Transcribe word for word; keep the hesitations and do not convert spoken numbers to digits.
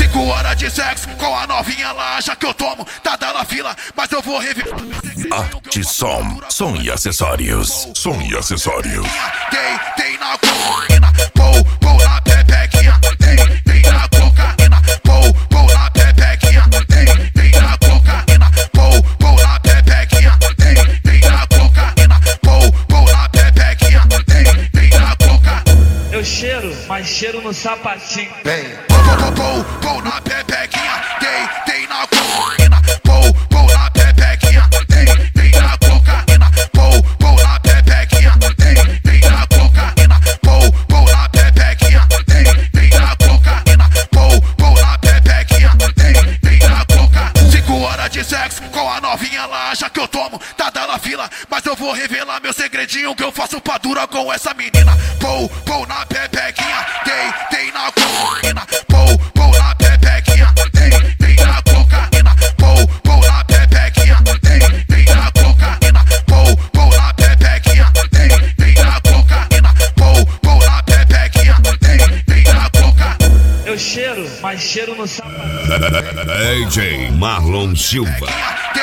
Cinco horas de sexo com a novinha, ela acha que eu tomo, tá dando fila, mas eu vou revelar. Arte Som, som e acessórios, som e acessórios. Tem, tem na cocaína, pou, pou na pepequinha. Tem, tem na cocaína, pou, pou na pepequinha. Tem, tem na cocaína, pou, pou na pepequinha. Tem, tem na cocaína, pou, pou na pepequinha. Tem, tem na cocaína. Eu cheiro, mas cheiro no sapatinho. Vem, pou, pou, pou, pou na pepequinha. Tem, tem na cocaína, pou, pou na pepequinha. Tem, tem na cocaína, pou, pou na pepequinha. Tem, tem na cocaína, pou, pou na pepequinha. Tem, tem na cocaína, pou, pou na pepequinha. Tem, tem na cocaína. Cinco horas de sexo com a novinha, ela acha que eu tomo, tá dando fila, mas eu vou revelar meu segredinho que eu faço pra dura com essa menina. Pou, pou na pepequinha. Tem, tem na cocaína, pou, pou na pepequinha. Tem, tem na cocaína, pou, pou na pepequinha. Tem, tem na cocaína, pou, pou na pepequinha. Tem, tem na cocaína, pou, pou na pepequinha. Tem, tem na cocaína. Eu cheiro, mas cheiro no sapatinho. D J Marlon Silva.